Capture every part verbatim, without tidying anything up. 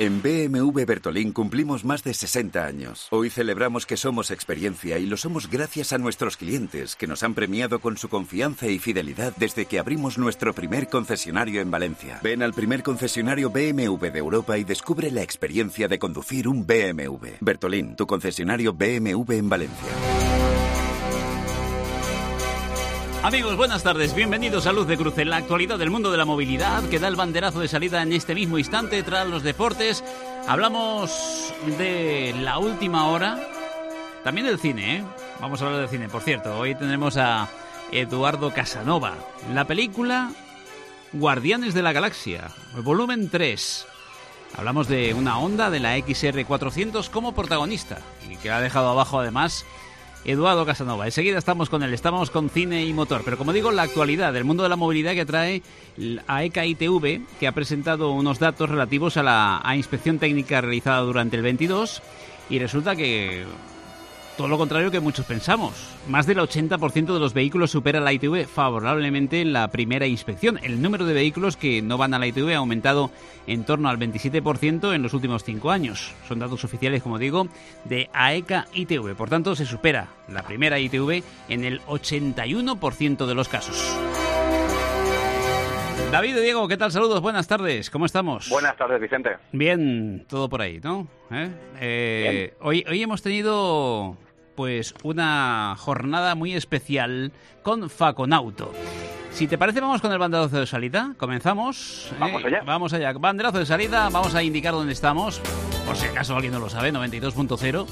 En B M W Bertolín cumplimos más de sesenta años. Hoy celebramos que somos experiencia y lo somos gracias a nuestros clientes, que nos han premiado con su confianza y fidelidad desde que abrimos nuestro primer concesionario en Valencia. Ven al primer concesionario B M W de Europa y descubre la experiencia de conducir un B M W. Bertolín, tu concesionario B M W en Valencia. Amigos, buenas tardes, bienvenidos a Luz de Cruce, la actualidad del mundo de la movilidad que da el banderazo de salida en este mismo instante tras los deportes. Hablamos de la última hora, también del cine, ¿eh? Vamos a hablar del cine, por cierto, hoy tendremos a Eduardo Casanova. La película Guardianes de la Galaxia, volumen tres. Hablamos de una Honda de la X R cuatrocientos como protagonista y que ha dejado abajo además Eduardo Casanova. Enseguida estamos con él, estamos con cine y motor. Pero como digo, la actualidad del mundo de la movilidad que trae A E C A I T V, que ha presentado unos datos relativos a la a inspección técnica realizada durante el veintidós. Y resulta que todo lo contrario que muchos pensamos. Más del ochenta por ciento de los vehículos supera la I T V favorablemente en la primera inspección. El número de vehículos que no van a la I T V ha aumentado en torno al veintisiete por ciento en los últimos cinco años. Son datos oficiales, como digo, de A E C A I T V. Por tanto, se supera la primera I T V en el ochenta y uno por ciento de los casos. David y Diego, ¿qué tal? Saludos, buenas tardes, ¿cómo estamos? Buenas tardes, Vicente. Bien, todo por ahí, ¿no? ¿Eh? Eh, hoy, hoy hemos tenido pues una jornada muy especial con Faconauto. Si te parece, vamos con el banderazo de salida. Comenzamos. Vamos eh, allá. Vamos allá. Banderazo de salida, vamos a indicar dónde estamos, por si acaso alguien no lo sabe, noventa y dos punto cero.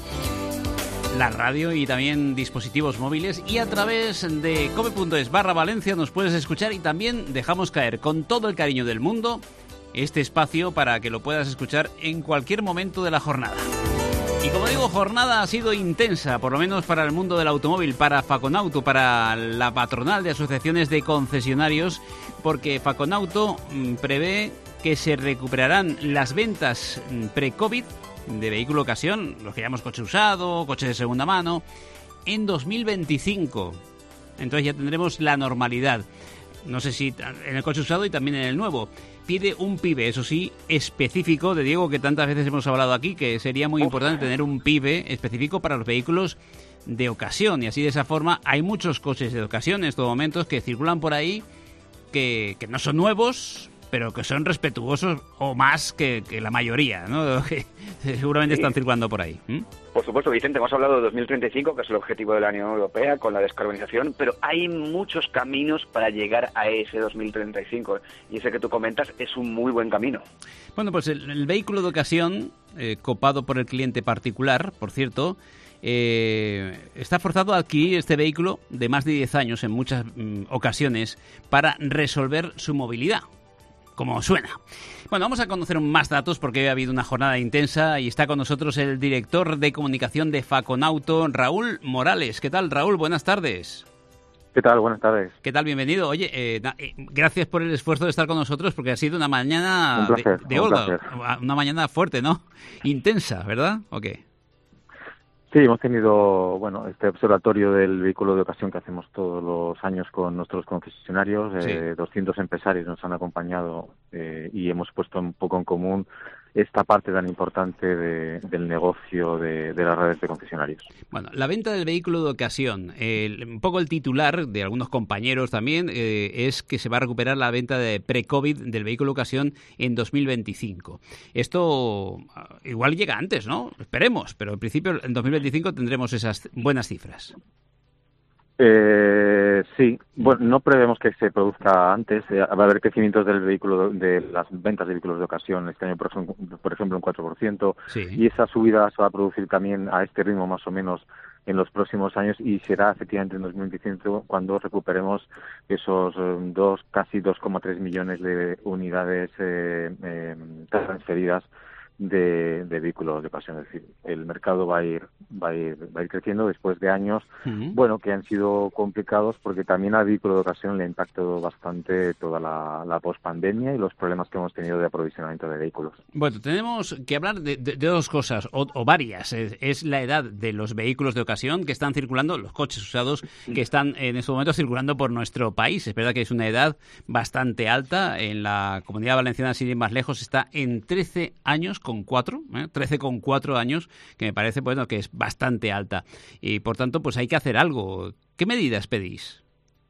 La radio y también dispositivos móviles, y a través de cope punto es barra Valencia nos puedes escuchar, y también dejamos caer con todo el cariño del mundo este espacio para que lo puedas escuchar en cualquier momento de la jornada. Y como digo, jornada ha sido intensa, por lo menos para el mundo del automóvil, para Faconauto, para la patronal de asociaciones de concesionarios, porque Faconauto mmm, prevé que se recuperarán las ventas pre-COVID de vehículo ocasión, los que llamamos coche usado, coche de segunda mano, en dos mil veinticinco. Entonces ya tendremos la normalidad. No sé si en el coche usado y también en el nuevo. Pide un PIBE, eso sí, específico, de Diego, que tantas veces hemos hablado aquí, que sería muy importante tener un PIBE específico para los vehículos de ocasión. Y así, de esa forma, hay muchos coches de ocasión en estos momentos que circulan por ahí, que, que no son nuevos, pero que son respetuosos o más que, que la mayoría, ¿no? Que seguramente sí están circulando por ahí. ¿Mm? Por supuesto, Vicente, hemos hablado de dos mil treinta y cinco, que es el objetivo de la Unión Europea con la descarbonización, pero hay muchos caminos para llegar a ese dos mil treinta y cinco, y ese que tú comentas es un muy buen camino. Bueno, pues el, el vehículo de ocasión, eh, copado por el cliente particular, por cierto, Eh, está forzado a adquirir este vehículo de más de diez años en muchas mm, ocasiones para resolver su movilidad, como suena. Bueno, vamos a conocer más datos porque ha habido una jornada intensa y está con nosotros el director de comunicación de Faconauto, Raúl Morales. ¿Qué tal, Raúl? Buenas tardes. ¿Qué tal? Buenas tardes. ¿Qué tal? Bienvenido. Oye, eh, na, eh, gracias por el esfuerzo de estar con nosotros, porque ha sido una mañana un placer, de, de Olga, una mañana fuerte, ¿no? Intensa, ¿verdad? ¿O qué? Sí, hemos tenido, bueno, este observatorio del vehículo de ocasión que hacemos todos los años con nuestros concesionarios. Sí. Eh, doscientos empresarios nos han acompañado eh, y hemos puesto un poco en común esta parte tan importante de, del negocio de, de las redes de concesionarios. Bueno, la venta del vehículo de ocasión, eh, un poco el titular de algunos compañeros también, eh, es que se va a recuperar la venta de pre-COVID del vehículo de ocasión en dos mil veinticinco. Esto igual llega antes, ¿no? Esperemos, pero en principio en dos mil veinticinco tendremos esas buenas cifras. Eh, sí, bueno, no prevemos que se produzca antes. Eh, va a haber crecimientos del vehículo, de las ventas de vehículos de ocasión este año, por ejemplo, por ejemplo un cuatro por ciento. Sí. Y esa subida se va a producir también a este ritmo más o menos en los próximos años, y será efectivamente en dos mil veinticinco cuando recuperemos esos eh, dos, casi dos coma tres millones de unidades eh, eh, transferidas de, de vehículos de ocasión. Es decir, el mercado va a ir va a ir va a ir creciendo después de años uh-huh. bueno que han sido complicados, porque también al vehículo de ocasión le ha impactado bastante toda la, la pospandemia y los problemas que hemos tenido de aprovisionamiento de vehículos. Bueno, tenemos que hablar de, de, de dos cosas o, o varias. Es, es la edad de los vehículos de ocasión que están circulando, los coches usados que están en estos momentos circulando por nuestro país. Es verdad que es una edad bastante alta. En la Comunidad Valenciana, sin ir más lejos, está en trece años como coma cuatro, ¿eh? trece coma cuatro años, que me parece bueno que es bastante alta. Y por tanto, pues hay que hacer algo. ¿Qué medidas pedís?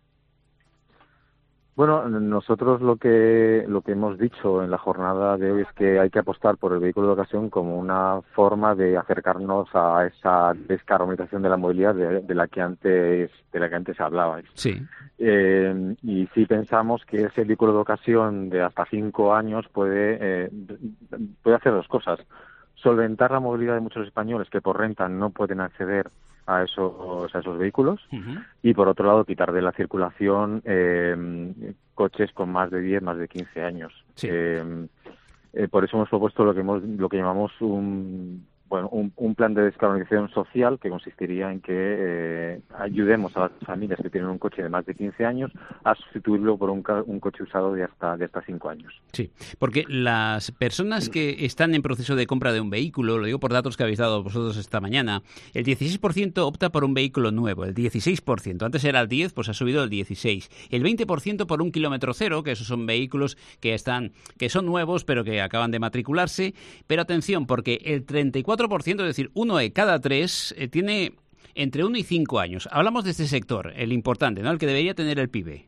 Bueno, nosotros lo que lo que hemos dicho en la jornada de hoy es que hay que apostar por el vehículo de ocasión como una forma de acercarnos a esa descarbonización de la movilidad de, de la que antes de la que antes hablabais. Sí. Eh, y sí pensamos que ese vehículo de ocasión de hasta cinco años puede eh, puede hacer dos cosas: solventar la movilidad de muchos españoles que por renta no pueden acceder a esos a esos vehículos, uh-huh. y por otro lado quitar de la circulación eh, coches con más de diez, más de quince años. Sí. Eh, eh, por eso hemos propuesto lo que hemos lo que llamamos un bueno un, un plan de descarbonización social, que consistiría en que eh, ayudemos a las familias que tienen un coche de más de quince años a sustituirlo por un, un coche usado de hasta de hasta cinco años. Sí, porque las personas que están en proceso de compra de un vehículo, lo digo por datos que habéis dado vosotros esta mañana, el dieciséis por ciento opta por un vehículo nuevo, el dieciséis por ciento. Antes era el diez, pues ha subido el dieciséis. El veinte por ciento por un kilómetro cero, que esos son vehículos que están que son nuevos, pero que acaban de matricularse. Pero atención, porque el treinta y cuatro por ciento, es decir, uno de cada tres, eh, tiene entre uno y cinco años. Hablamos de este sector, el importante, ¿no? El que debería tener el PIB.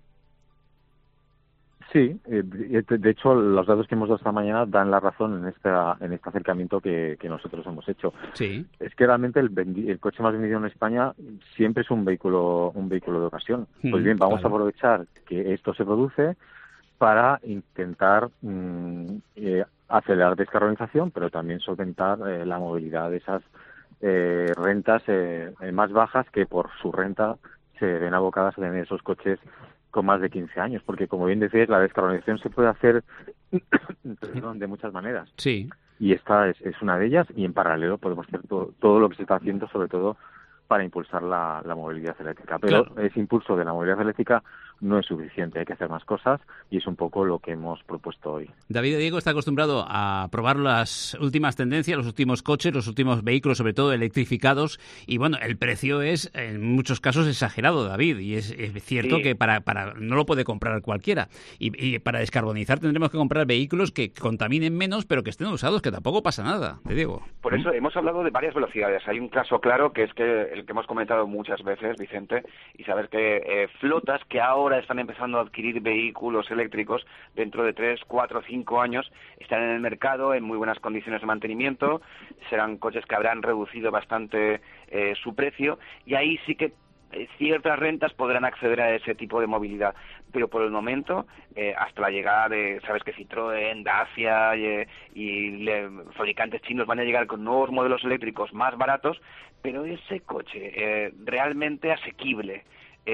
Sí, de hecho los datos que hemos dado esta mañana dan la razón en esta en este acercamiento que, que nosotros hemos hecho. Sí. Es que realmente el, el coche más vendido en España siempre es un vehículo un vehículo de ocasión. Pues bien, vamos claro. a aprovechar que esto se produce para intentar mmm, eh, acelerar descarbonización, pero también solventar eh, la movilidad de esas eh, rentas eh, más bajas que por su renta se ven abocadas a tener esos coches con más de quince años, porque como bien decías, la descarbonización se puede hacer de muchas maneras. Sí. Y esta es, es una de ellas, y en paralelo podemos hacer todo, todo lo que se está haciendo, sobre todo para impulsar la, la movilidad eléctrica. Pero claro. ese impulso de la movilidad eléctrica no es suficiente, hay que hacer más cosas, y es un poco lo que hemos propuesto hoy. David Diego está acostumbrado a probar las últimas tendencias, los últimos coches, los últimos vehículos, sobre todo electrificados, y bueno, el precio es en muchos casos exagerado, David, y es, es cierto sí. que para, para no lo puede comprar cualquiera, y, y para descarbonizar tendremos que comprar vehículos que contaminen menos, pero que estén usados, que tampoco pasa nada, te digo. Por eso hemos hablado de varias velocidades. Hay un caso claro que es que el que hemos comentado muchas veces, Vicente, y sabes que eh, flotas que ahora están empezando a adquirir vehículos eléctricos dentro de tres, cuatro, cinco años, están en el mercado en muy buenas condiciones de mantenimiento, serán coches que habrán reducido bastante eh, su precio, y ahí sí que eh, ciertas rentas podrán acceder a ese tipo de movilidad, pero por el momento, eh, hasta la llegada de, sabes que Citroën, Dacia y, y le, fabricantes chinos van a llegar con nuevos modelos eléctricos más baratos, pero ese coche eh, realmente asequible,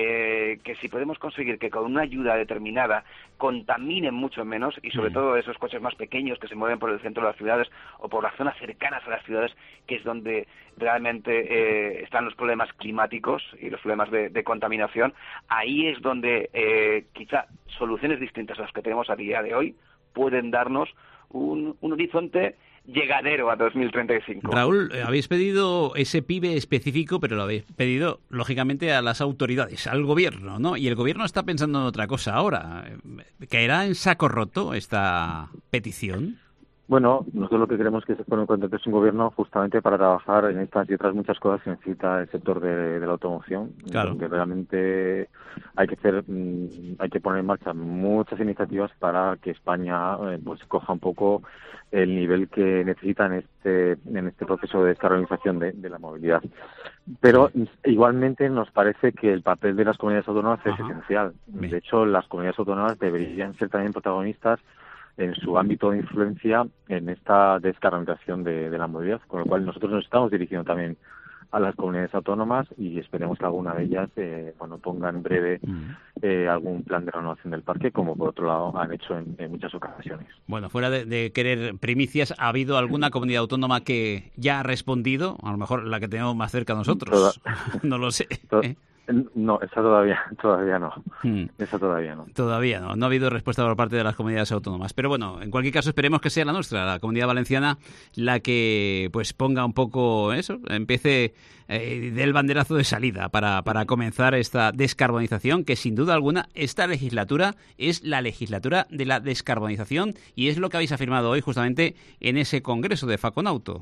Eh, que si podemos conseguir que con una ayuda determinada contaminen mucho menos, y sobre mm. todo esos coches más pequeños que se mueven por el centro de las ciudades o por las zonas cercanas a las ciudades, que es donde realmente eh, están los problemas climáticos y los problemas de, de contaminación, ahí es donde eh, quizá soluciones distintas a las que tenemos a día de hoy pueden darnos un, un horizonte llegadero a dos mil treinta y cinco. Raúl, habéis pedido ese PIB específico, pero lo habéis pedido, lógicamente, a las autoridades, al gobierno, ¿no? Y el gobierno está pensando en otra cosa ahora. ¿Caerá en saco roto esta petición? Bueno, nosotros lo que queremos es que se pone en contacto es un gobierno justamente para trabajar en estas y otras muchas cosas que necesita el sector de, de la automoción. Claro. Donde realmente hay que hacer, hay que poner en marcha muchas iniciativas para que España eh, pues coja un poco el nivel que necesita en este en este proceso de descarbonización de, de la movilidad. Pero igualmente nos parece que el papel de las comunidades autónomas es Ajá. esencial. Bien. De hecho, las comunidades autónomas deberían ser también protagonistas en su ámbito de influencia en esta descarbonización de, de la movilidad, con lo cual nosotros nos estamos dirigiendo también a las comunidades autónomas y esperemos que alguna de ellas eh, bueno ponga en breve eh, algún plan de renovación del parque, como por otro lado han hecho en, en muchas ocasiones. Bueno, fuera de, de querer primicias, ¿ha habido alguna comunidad autónoma que ya ha respondido? A lo mejor la que tenemos más cerca nosotros. Toda, no lo sé. To- ¿eh? No, esa todavía, todavía no. Hmm. Esa todavía no. Todavía no. No ha habido respuesta por parte de las comunidades autónomas. Pero bueno, en cualquier caso esperemos que sea la nuestra, la Comunidad Valenciana, la que pues ponga un poco eso, empiece eh, del banderazo de salida para, para comenzar esta descarbonización, que sin duda alguna esta legislatura es la legislatura de la descarbonización y es lo que habéis afirmado hoy justamente en ese congreso de Faconauto.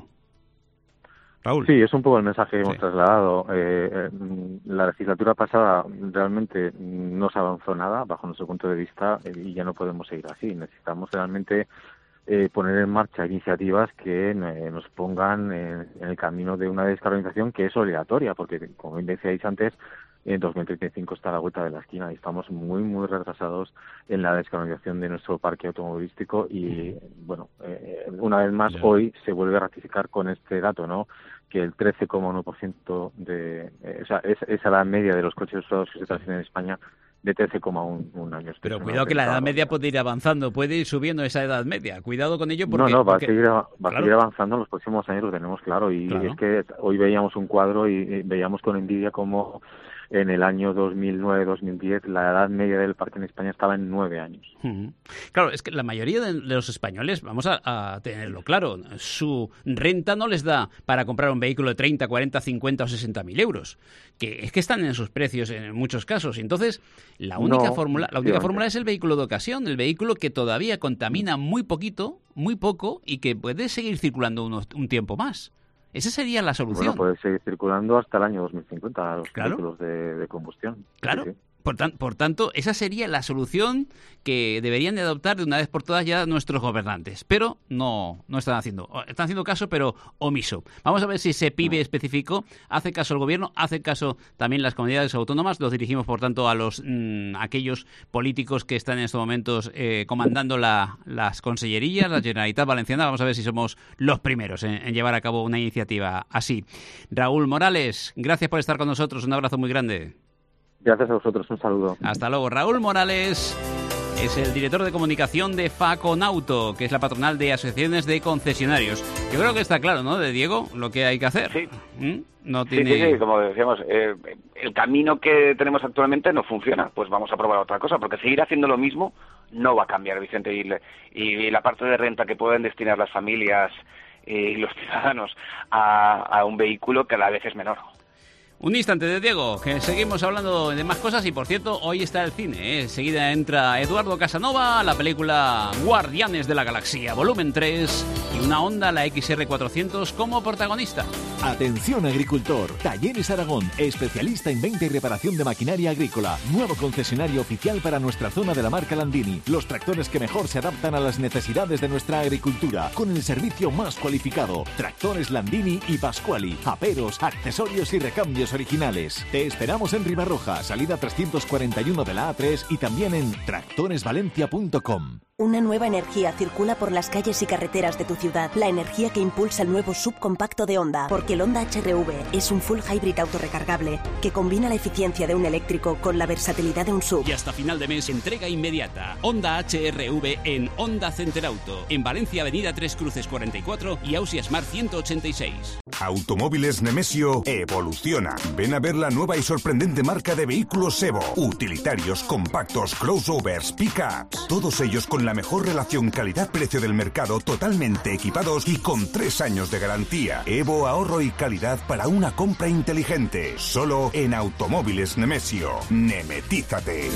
Raúl. Sí, es un poco el mensaje que hemos sí. trasladado. Eh, eh, la legislatura pasada realmente no se avanzó nada, bajo nuestro punto de vista, eh, y ya no podemos seguir así. Necesitamos realmente eh, poner en marcha iniciativas que eh, nos pongan en, en el camino de una descarbonización que es obligatoria, porque, como bien decíais antes, en dos mil treinta y cinco está a la vuelta de la esquina y estamos muy, muy retrasados en la descarbonización de nuestro parque automovilístico y, bueno, eh, una vez más, yeah. hoy se vuelve a ratificar con este dato, ¿no?, que el trece coma uno por ciento de... Eh, o sea, es, es a la media de los coches usados que se tracen en España de trece coma uno años. Pero cuidado que la edad media puede ir avanzando, puede ir subiendo esa edad media. Cuidado con ello porque... No, no, va, porque... a, seguir, va claro. a seguir avanzando en los próximos años, lo tenemos claro. Y claro. es que hoy veíamos un cuadro y, y veíamos con envidia cómo en el año dos mil nueve dos mil diez la edad media del parque en España estaba en nueve años. Uh-huh. Claro, es que la mayoría de los españoles, vamos a, a tenerlo claro, su renta no les da para comprar un vehículo de treinta, cuarenta, cincuenta o sesenta mil euros, que es que están en sus precios en muchos casos. Entonces, la única no, fórmula la única fórmula es el vehículo de ocasión, el vehículo que todavía contamina muy poquito, muy poco y que puede seguir circulando unos, un tiempo más. Esa sería la solución. Bueno, puede seguir circulando hasta el año dos mil cincuenta los claro. vehículos de, de combustión. Claro. Sí, sí. Por, tan, por tanto, esa sería la solución que deberían de adoptar de una vez por todas ya nuestros gobernantes. Pero no, no están haciendo. Están haciendo caso, pero omiso. Vamos a ver si ese pibe específico hace caso el gobierno, hace caso también las comunidades autónomas. Los dirigimos, por tanto, a los mmm, aquellos políticos que están en estos momentos eh, comandando la, las consellerías, la Generalitat Valenciana. Vamos a ver si somos los primeros en, en llevar a cabo una iniciativa así. Raúl Morales, gracias por estar con nosotros. Un abrazo muy grande. Gracias a vosotros, un saludo. Hasta luego. Raúl Morales es el director de comunicación de Faconauto, que es la patronal de asociaciones de concesionarios. Yo creo que está claro, ¿no?, de Diego, lo que hay que hacer. Sí. ¿Mm? No tiene... sí, sí, sí, como decíamos, eh, el camino que tenemos actualmente no funciona, pues vamos a probar otra cosa, porque seguir haciendo lo mismo no va a cambiar, Vicente, y, y la parte de renta que pueden destinar las familias y los ciudadanos a, a un vehículo cada vez es menor. Un instante de Diego, que seguimos hablando de más cosas y, por cierto, hoy está el cine. ¿eh? Enseguida entra Eduardo Casanova, la película Guardianes de la Galaxia, volumen tres, y una Honda, la X R cuatrocientos, como protagonista. Atención agricultor, Talleres Aragón, especialista en venta y reparación de maquinaria agrícola. Nuevo concesionario oficial para nuestra zona de la marca Landini. Los tractores que mejor se adaptan a las necesidades de nuestra agricultura, con el servicio más cualificado. Tractores Landini y Pasquali, aperos, accesorios y recambios originales. Te esperamos en Ribarroja, salida trescientos cuarenta y uno de la A tres y también en tractores valencia punto com. Una nueva energía circula por las calles y carreteras de tu ciudad. La energía que impulsa el nuevo subcompacto de Honda. Porque el Honda H R V es un full hybrid autorrecargable que combina la eficiencia de un eléctrico con la versatilidad de un sub. Y hasta final de mes, entrega inmediata. Honda H R V en Honda Center Auto. En Valencia, Avenida Tres Cruces cuarenta y cuatro y Ausia Smart ciento ochenta y seis. Automóviles Nemesio evoluciona. Ven a ver la nueva y sorprendente marca de vehículos Evo. Utilitarios, compactos, crossovers, pick-ups. Todos ellos con la mejor relación calidad-precio del mercado, totalmente equipados y con tres años de garantía. Evo, ahorro y calidad para una compra inteligente. Solo en Automóviles Nemesio. Nemetízate.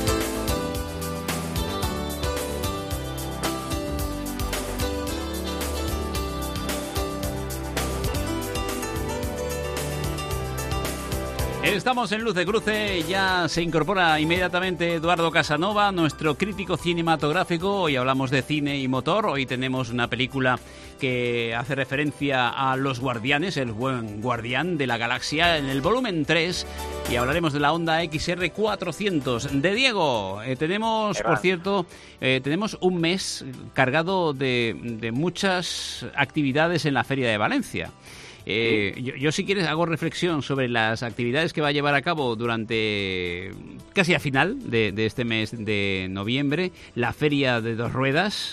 Estamos en Luz de Cruce, ya se incorpora inmediatamente Eduardo Casanova, nuestro crítico cinematográfico. Hoy hablamos de cine y motor, hoy tenemos una película que hace referencia a Los Guardianes, el buen guardián de la galaxia, en el volumen tres, y hablaremos de la Honda X R cuatrocientos. De Diego, eh, tenemos, por cierto, eh, tenemos un mes cargado de, de muchas actividades en la Feria de Valencia. Eh, yo, yo si quieres hago reflexión sobre las actividades que va a llevar a cabo durante casi a final de, de este mes de noviembre. La Feria de Dos Ruedas,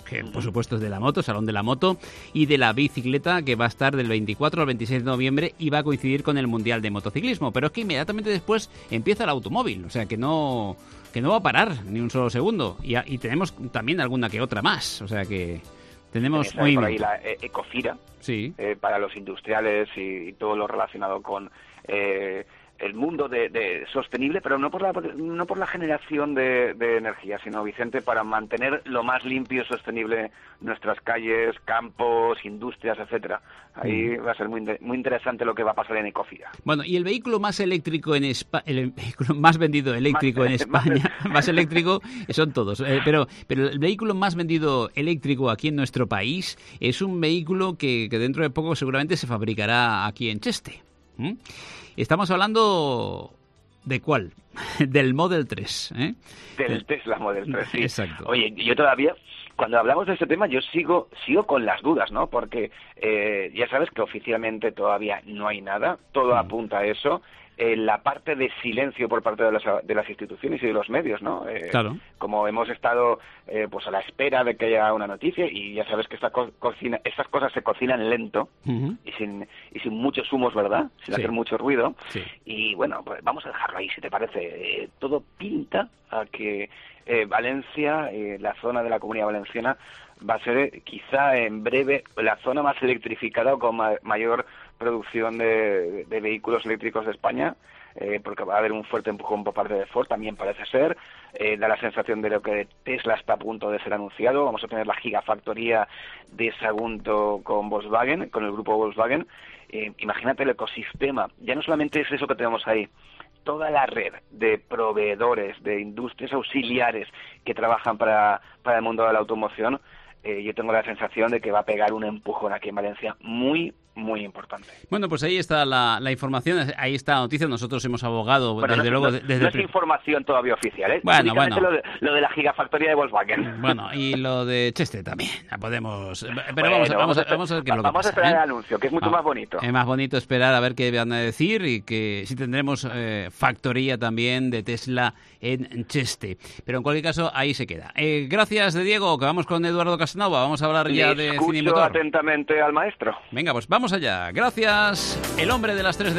que por supuesto es de la moto, Salón de la Moto, y de la bicicleta, que va a estar del veinticuatro al veintiséis de noviembre y va a coincidir con el Mundial de Motociclismo. Pero es que inmediatamente después empieza el automóvil, o sea que no, que no va a parar ni un solo segundo. Y, y tenemos también alguna que otra más, o sea que tenemos muy por ahí la eh, Ecofira, sí. eh, para los industriales y, y todo lo relacionado con... Eh, el mundo de, de sostenible, pero no por la no por la generación de, de energía, sino, Vicente, para mantener lo más limpio y sostenible nuestras calles, campos, industrias, etcétera. Ahí mm. va a ser muy muy interesante lo que va a pasar en Ecofira. Bueno, y el vehículo más eléctrico en España, el vehículo más vendido eléctrico más, en España, más, más eléctrico son todos, eh, pero pero el vehículo más vendido eléctrico aquí en nuestro país es un vehículo que, que dentro de poco seguramente se fabricará aquí en Cheste. ¿Mm? Estamos hablando ¿de cuál? Del Model tres, ¿eh? Del Tesla Model tres, sí. Exacto. Oye, yo todavía, cuando hablamos de este tema, yo sigo sigo con las dudas, ¿no? Porque eh, ya sabes que oficialmente todavía no hay nada, todo mm. apunta a eso. Eh, la parte de silencio por parte de las, de las instituciones y de los medios, ¿no? Eh, claro. Como hemos estado eh, pues a la espera de que haya una noticia, y ya sabes que esta co cocina, estas cosas se cocinan lento uh-huh. y sin y sin muchos humos, ¿verdad? Sin sí. hacer mucho ruido. Sí. Y bueno, pues vamos a dejarlo ahí, si te parece. Eh, todo pinta a que eh, Valencia, eh, la zona de la Comunidad Valenciana, va a ser eh, quizá en breve la zona más electrificada o con ma mayor producción de, de vehículos eléctricos de España, eh, porque va a haber un fuerte empujón por parte de Ford, también parece ser. Eh, da la sensación de lo que Tesla está a punto de ser anunciado. Vamos a tener la gigafactoría de Sagunto con Volkswagen, con el grupo Volkswagen. Eh, imagínate el ecosistema. Ya no solamente es eso que tenemos ahí, toda la red de proveedores, de industrias auxiliares que trabajan para, para el mundo de la automoción. Eh, yo tengo la sensación de que va a pegar un empujón aquí en Valencia muy, muy importante. Bueno, pues ahí está la, la información, ahí está la noticia. Nosotros hemos abogado, bueno, desde no, luego... No, desde no es información todavía oficial, ¿eh? Bueno, bueno. Lo de, lo de la gigafactoría de Volkswagen. Bueno, y lo de Cheste también, la podemos... Pero bueno, vamos, vamos, a, a, vamos a ver qué es lo que Vamos pasa, a esperar ¿eh? el anuncio, que es mucho ah, más bonito. Es más bonito esperar a ver qué van a decir y que si tendremos eh, factoría también de Tesla en Cheste. Pero en cualquier caso, ahí se queda. Eh, gracias, de Diego, que vamos con Eduardo Casanova. Vamos a hablar ya de cine y motor. Atentamente al maestro. Venga, pues vamos allá. Gracias, el hombre de las tres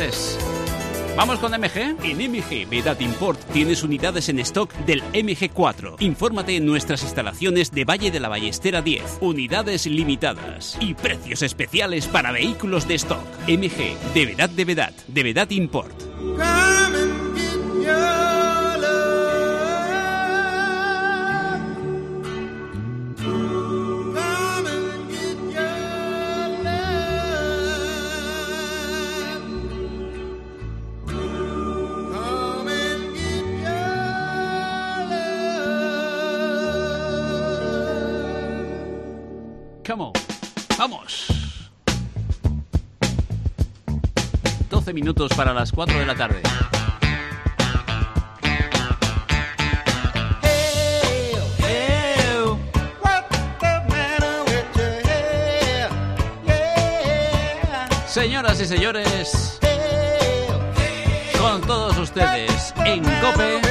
Ds. Vamos con M G. En M G Vedad Import tienes unidades en stock del M G cuatro. Infórmate en nuestras instalaciones de Valle de la Ballestera diez. Unidades limitadas y precios especiales para vehículos de stock. M G de Vedad de Vedad, de Vedad Import. Come on. Vamos. doce minutos para las cuatro de la tarde. Señoras y señores, con todos ustedes en COPE,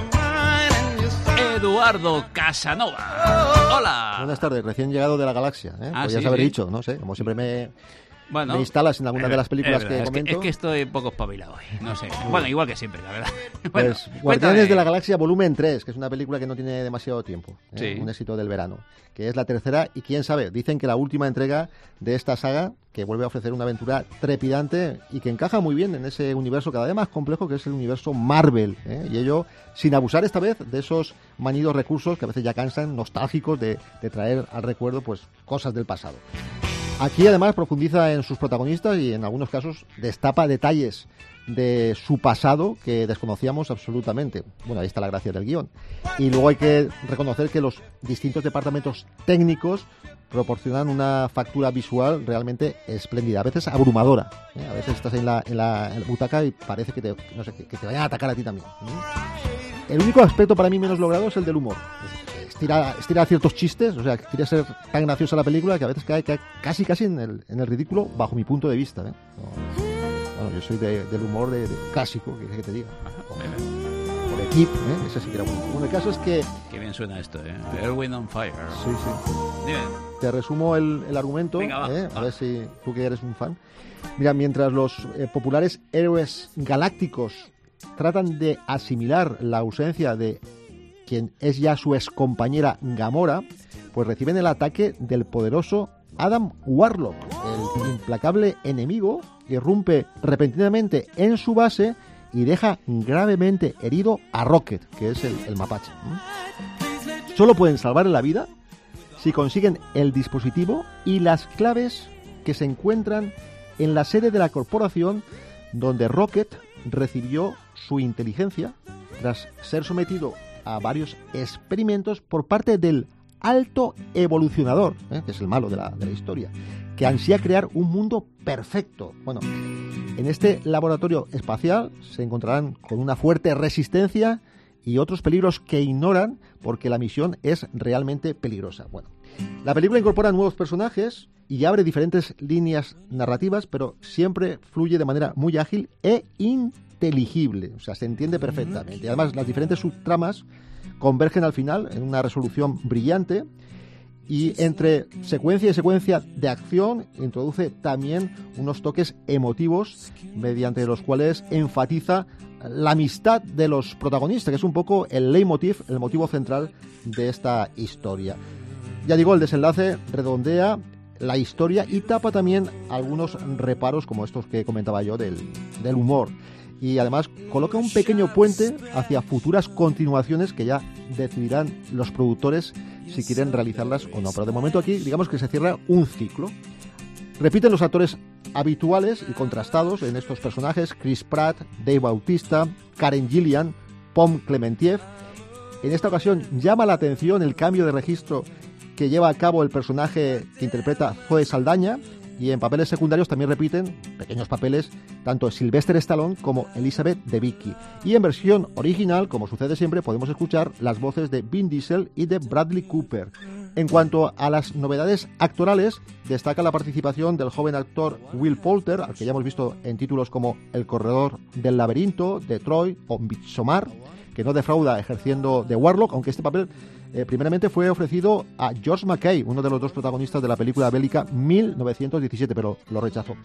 Eduardo Casanova. Hola. Buenas tardes, recién llegado de la galaxia. ¿eh? Ah, Podrías sí, haber sí. dicho, no sé, como siempre me, bueno, me instalas en alguna eh, de las películas eh, que es comento. Que, es que estoy un poco espabilado hoy, no sé. Bueno, igual que siempre, la verdad. Bueno, pues Guardianes de la Galaxia volumen tres, que es una película que no tiene demasiado tiempo. ¿eh? Sí. Un éxito del verano, que es la tercera y quién sabe, dicen que la última entrega de esta saga, que vuelve a ofrecer una aventura trepidante y que encaja muy bien en ese universo cada vez más complejo que es el universo Marvel, ¿eh? Y ello sin abusar esta vez de esos manidos recursos que a veces ya cansan, nostálgicos de, de traer al recuerdo pues cosas del pasado. Aquí además profundiza en sus protagonistas y en algunos casos destapa detalles de su pasado que desconocíamos absolutamente. Bueno, ahí está la gracia del guión. Y luego hay que reconocer que los distintos departamentos técnicos proporcionan una factura visual realmente espléndida, a veces abrumadora, ¿eh? A veces estás en la, en la, en la butaca y parece que te, no sé, que, que te vayan a atacar a ti también, ¿eh? El único aspecto para mí menos logrado es el del humor. Estira, estira ciertos chistes, o sea, quiere ser tan graciosa la película que a veces cae, cae casi casi en el, en el ridículo bajo mi punto de vista, ¿eh? No, bueno, yo soy de, del humor de, de clásico, que, que te diga. por Equip, ¿eh? Ese sí que era bueno. Bueno, el caso es que... Qué bien suena esto, ¿eh? Air, Wind and Fire. Sí, sí. Dime. Te resumo el, el argumento, Venga, va, ¿eh? va. A ver si tú que eres un fan. Mira, mientras los eh, populares héroes galácticos tratan de asimilar la ausencia de quien es ya su excompañera Gamora, pues reciben el ataque del poderoso Adam Warlock. El implacable enemigo irrumpe repentinamente en su base y deja gravemente herido a Rocket, que es el, el mapache. ¿Mm? Solo pueden salvar la vida si consiguen el dispositivo y las claves que se encuentran en la sede de la corporación donde Rocket recibió su inteligencia tras ser sometido a varios experimentos por parte del Alto Evolucionador, ¿eh? que es el malo de la, de la historia, que ansía crear un mundo perfecto. Bueno, en este laboratorio espacial se encontrarán con una fuerte resistencia y otros peligros que ignoran porque la misión es realmente peligrosa. Bueno, la película incorpora nuevos personajes y abre diferentes líneas narrativas, pero siempre fluye de manera muy ágil e inteligible. O sea, se entiende perfectamente. Además, las diferentes subtramas convergen al final en una resolución brillante y entre secuencia y secuencia de acción introduce también unos toques emotivos mediante los cuales enfatiza la amistad de los protagonistas, que es un poco el leitmotiv, el motivo central de esta historia. Ya digo, el desenlace redondea la historia y tapa también algunos reparos como estos que comentaba yo del, del humor. Y además coloca un pequeño puente hacia futuras continuaciones que ya decidirán los productores si quieren realizarlas o no. Pero de momento aquí digamos que se cierra un ciclo. Repiten los actores habituales y contrastados en estos personajes: Chris Pratt, Dave Bautista, Karen Gillian, Pom Klementieff. En esta ocasión llama la atención el cambio de registro que lleva a cabo el personaje que interpreta Zoe Saldaña, y en papeles secundarios también repiten pequeños papeles tanto Sylvester Stallone como Elizabeth Debicki. Y en versión original, como sucede siempre, podemos escuchar las voces de Vin Diesel y de Bradley Cooper. En cuanto a las novedades actorales, destaca la participación del joven actor Will Poulter, al que ya hemos visto en títulos como El corredor del laberinto, de Troy o Midsommar, que no defrauda ejerciendo de Warlock, aunque este papel eh, primeramente fue ofrecido a George McKay, uno de los dos protagonistas de la película bélica mil novecientos diecisiete, pero lo rechazó.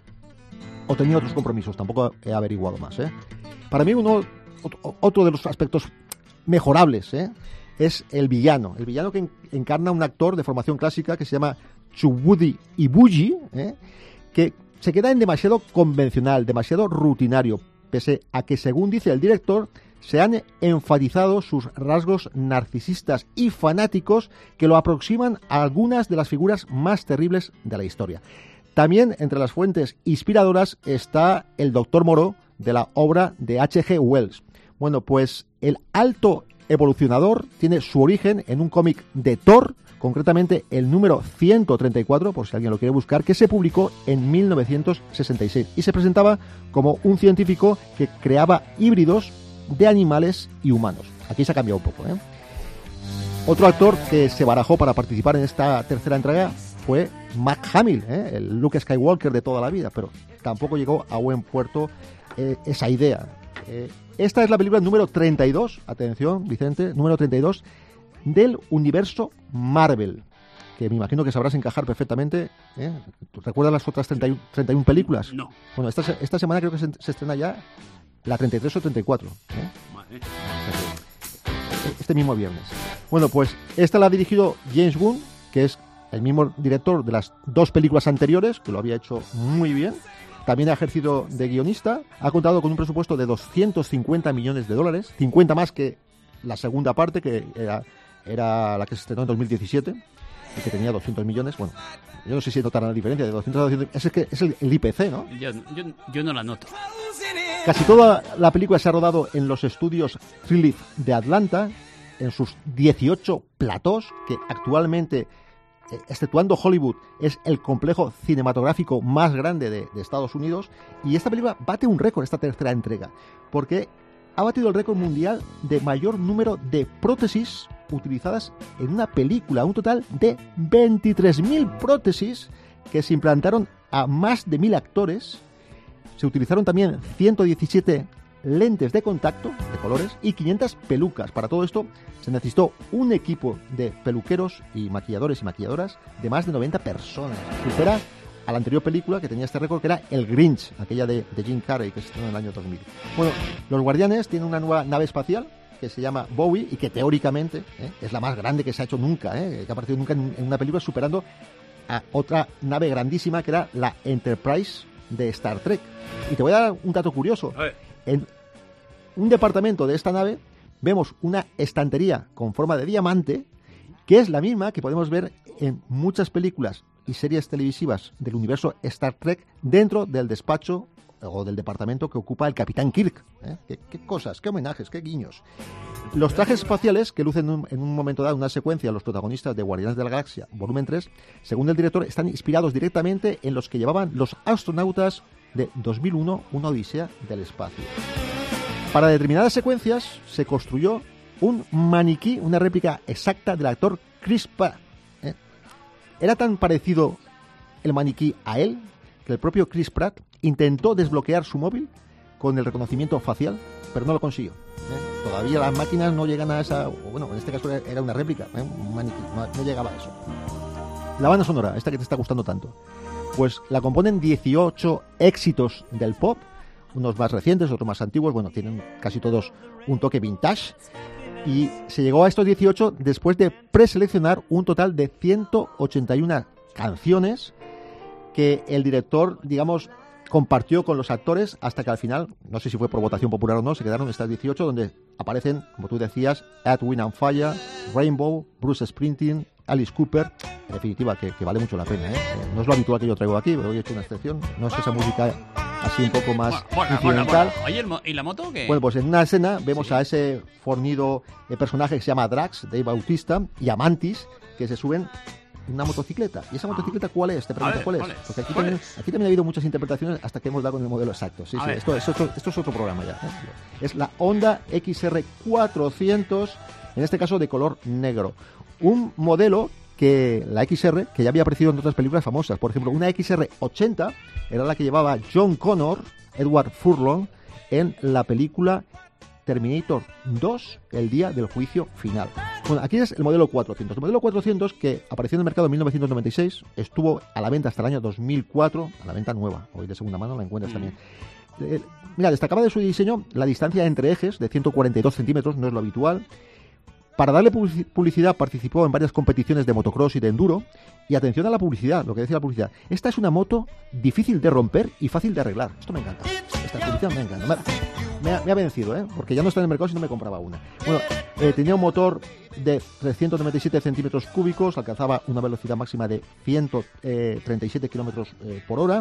O tenía otros compromisos, tampoco he averiguado más. ¿eh? Para mí uno otro de los aspectos mejorables ¿eh? es el villano, el villano que encarna un actor de formación clásica que se llama Chukwudi Ibuji, ¿eh? que se queda en demasiado convencional, demasiado rutinario, pese a que, según dice el director, se han enfatizado sus rasgos narcisistas y fanáticos que lo aproximan a algunas de las figuras más terribles de la historia. También entre las fuentes inspiradoras está el Doctor Moreau de la obra de H G Wells. Bueno, pues el Alto Evolucionador tiene su origen en un cómic de Thor, concretamente el número ciento treinta y cuatro, por si alguien lo quiere buscar, que se publicó en mil novecientos sesenta y seis y se presentaba como un científico que creaba híbridos de animales y humanos. Aquí se ha cambiado un poco, ¿eh? Otro actor que se barajó para participar en esta tercera entrega fue Mark Hamill, ¿eh? el Luke Skywalker de toda la vida, pero tampoco llegó a buen puerto eh, esa idea. Eh, esta es la película número treinta y dos, atención Vicente, número treinta y dos del universo Marvel, que me imagino que sabrás encajar perfectamente. ¿eh? ¿Recuerdas las otras treinta y uno, treinta y uno películas? No. Bueno, esta, esta semana creo que se, se estrena ya la treinta y tres o treinta y cuatro. ¿eh? Vale. Este mismo viernes. Bueno, pues esta la ha dirigido James Gunn, que es el mismo director de las dos películas anteriores, que lo había hecho muy bien. También ha ejercido de guionista. Ha contado con un presupuesto de doscientos cincuenta millones de dólares, cincuenta más que la segunda parte, que era, era la que se estrenó en dos mil diecisiete, y que tenía doscientos millones. Bueno, yo no sé si notarán la diferencia de doscientos a doscientos. Es, que es el, el I P C, ¿no? Yo, yo, yo no la noto. Casi toda la película se ha rodado en los estudios Philips de Atlanta, en sus dieciocho platós, que actualmente, exceptuando Hollywood, es el complejo cinematográfico más grande de, de Estados Unidos. Y esta película bate un récord, esta tercera entrega, porque ha batido el récord mundial de mayor número de prótesis utilizadas en una película, un total de veintitrés mil prótesis que se implantaron a más de mil actores. Se utilizaron también ciento diecisiete lentes de contacto de colores y quinientas pelucas. Para todo esto se necesitó un equipo de peluqueros y maquilladores y maquilladoras de más de noventa personas. Supera a la anterior película que tenía este récord, que era El Grinch, aquella de, de Jim Carrey, que se estrenó en el año dos mil. Bueno, los Guardianes tienen una nueva nave espacial que se llama Bowie y que teóricamente ¿eh? es la más grande que se ha hecho nunca, ¿eh? que ha aparecido nunca en, en una película, superando a otra nave grandísima que era la Enterprise de Star Trek. Y te voy a dar un dato curioso. En un departamento de esta nave vemos una estantería con forma de diamante, que es la misma que podemos ver en muchas películas y series televisivas del universo Star Trek dentro del despacho o del departamento que ocupa el Capitán Kirk. ¿Eh? ¿Qué, qué cosas, qué homenajes, qué guiños. Los trajes espaciales que lucen en un, en un momento dado una secuencia a los protagonistas de Guardianes de la Galaxia, volumen tres, según el director, están inspirados directamente en los que llevaban los astronautas de dos mil uno, una odisea del espacio. Para determinadas secuencias se construyó un maniquí, una réplica exacta del actor Chris Pratt. ¿Eh? Era tan parecido el maniquí a él que el propio Chris Pratt intentó desbloquear su móvil con el reconocimiento facial, pero no lo consiguió. ¿eh? Todavía las máquinas no llegan a esa... Bueno, en este caso era una réplica, ¿eh? un maniquí, no, no llegaba a eso. La banda sonora, esta que te está gustando tanto, pues la componen dieciocho éxitos del pop, unos más recientes, otros más antiguos, bueno, tienen casi todos un toque vintage, y se llegó a estos dieciocho después de preseleccionar un total de ciento ochenta y una canciones que el director, digamos, compartió con los actores hasta que al final, no sé si fue por votación popular o no, se quedaron estas dieciocho donde aparecen, como tú decías, Earth, Wind and Fire, Rainbow, Bruce Springsteen, Alice Cooper, en definitiva, que, que vale mucho la pena, ¿eh? Eh, no es lo habitual que yo traigo aquí, pero hoy he hecho una excepción, no es esa música así un poco más bueno, incidental. Bueno, bueno. Oye, ¿el mo- ¿y la moto qué? Bueno, pues en una escena vemos sí. a ese fornido eh, personaje que se llama Drax, Dave Bautista, y a Mantis, que se suben una motocicleta. ¿Y esa motocicleta cuál es? Te pregunto, ver, ¿cuál es? ¿cuál es? Porque aquí ¿Cuál también, es? aquí también ha habido muchas interpretaciones hasta que hemos dado con el modelo exacto. Sí, A sí, ver, esto, es otro, esto es otro programa ya. ¿eh? Es la Honda X R cuatrocientos, en este caso de color negro. Un modelo que la X R, que ya había aparecido en otras películas famosas. Por ejemplo, una X R ochenta era la que llevaba John Connor, Edward Furlong, en la película Terminator dos, el día del juicio final. Bueno, aquí es el modelo cuatrocientos. El modelo cuatrocientos, que apareció en el mercado en mil novecientos noventa y seis, estuvo a la venta hasta el año dos mil cuatro, a la venta nueva, hoy de segunda mano la encuentras mm. también. Eh, mira, destacaba de su diseño la distancia entre ejes de ciento cuarenta y dos centímetros, no es lo habitual. Para darle publicidad participó en varias competiciones de motocross y de enduro. Y atención a la publicidad, lo que decía la publicidad. Esta es una moto difícil de romper y fácil de arreglar. Esto me encanta. Esta publicidad me encanta. Me ha, me ha, me ha vencido, ¿eh? Porque ya no está en el mercado si no me compraba una. Bueno, eh, tenía un motor de trescientos noventa y siete centímetros cúbicos, alcanzaba una velocidad máxima de ciento treinta y siete kilómetros eh, por hora.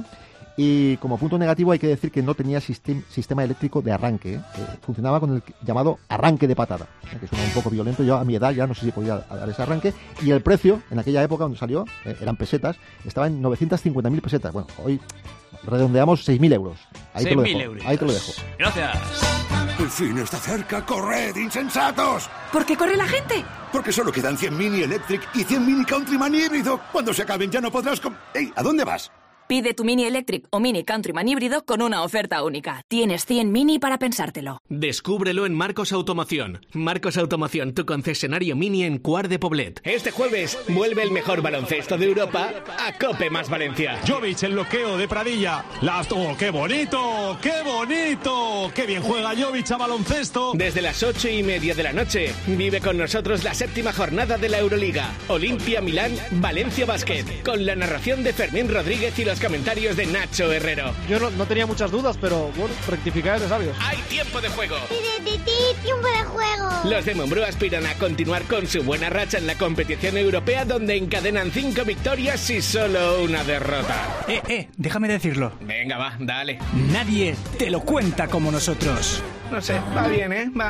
Y como punto negativo hay que decir que no tenía sistem- sistema eléctrico de arranque, ¿eh? Eh, funcionaba con el llamado arranque de patada, ¿eh? que suena un poco violento. Yo a mi edad ya no sé si podía dar ese arranque. Y el precio, en aquella época donde salió, eh, eran pesetas, estaba en novecientas cincuenta mil pesetas. Bueno, hoy redondeamos seis mil euros. Ahí te lo dejo. euros. Ahí te lo dejo. Gracias. El fin está cerca. ¡Corred, insensatos! ¿Por qué corre la gente? Porque solo quedan cien Mini Electric y cien Mini Countryman híbrido. Cuando se acaben ya no podrás... Com- ¡Ey! ¿A dónde vas? Pide tu Mini Electric o Mini Countryman híbrido con una oferta única. Tienes cien Mini para pensártelo. Descúbrelo en Marcos Automoción. Marcos Automoción, tu concesionario Mini en Cuart de Poblet. Este jueves vuelve el mejor baloncesto de Europa a Cope más Valencia. Jovic, el bloqueo de Pradilla. La... ¡Oh, qué bonito! ¡Qué bonito! ¡Qué bien juega Jovic a baloncesto! Desde las ocho y media de la noche vive con nosotros la séptima jornada de la Euroliga. Olimpia Milán, Valencia Basket. Con la narración de Fermín Rodríguez y los comentarios de Nacho Herrero. Yo no, no tenía muchas dudas, pero bueno, rectificar de sabios. Hay tiempo de juego. ¡Tiempo de juego! Los de Mumbrú aspiran a continuar con su buena racha en la competición europea, donde encadenan cinco victorias y solo una derrota. Eh, eh, déjame decirlo. Venga, va, dale. Nadie te lo cuenta como nosotros. No sé, va bien, ¿eh? Va.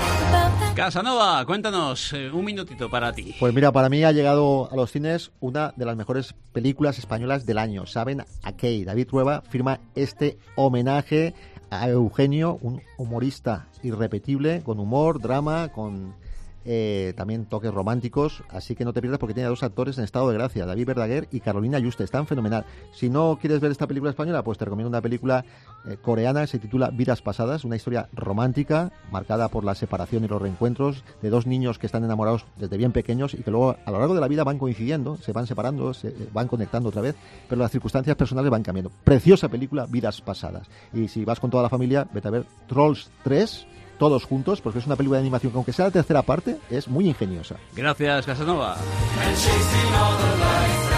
Casanova, cuéntanos, eh, un minutito para ti. Pues mira, para mí ha llegado a los cines una de las mejores películas españolas del año. ¿Saben a qué? David Trueba firma este homenaje a Eugenio, un humorista irrepetible, con humor, drama, con eh, también toques románticos, así que no te pierdas porque tiene dos actores en estado de gracia, David Verdaguer y Carolina Yuste, están fenomenal. Si no quieres ver esta película española, pues te recomiendo una película eh, coreana, se titula Vidas Pasadas, una historia romántica marcada por la separación y los reencuentros de dos niños que están enamorados desde bien pequeños y que luego a lo largo de la vida van coincidiendo, se van separando, se van conectando otra vez, pero las circunstancias personales van cambiando. Preciosa película, Vidas Pasadas. Y si vas con toda la familia, vete a ver Trolls tres, todos juntos, porque es una película de animación que, aunque sea la tercera parte, es muy ingeniosa. Gracias, Casanova.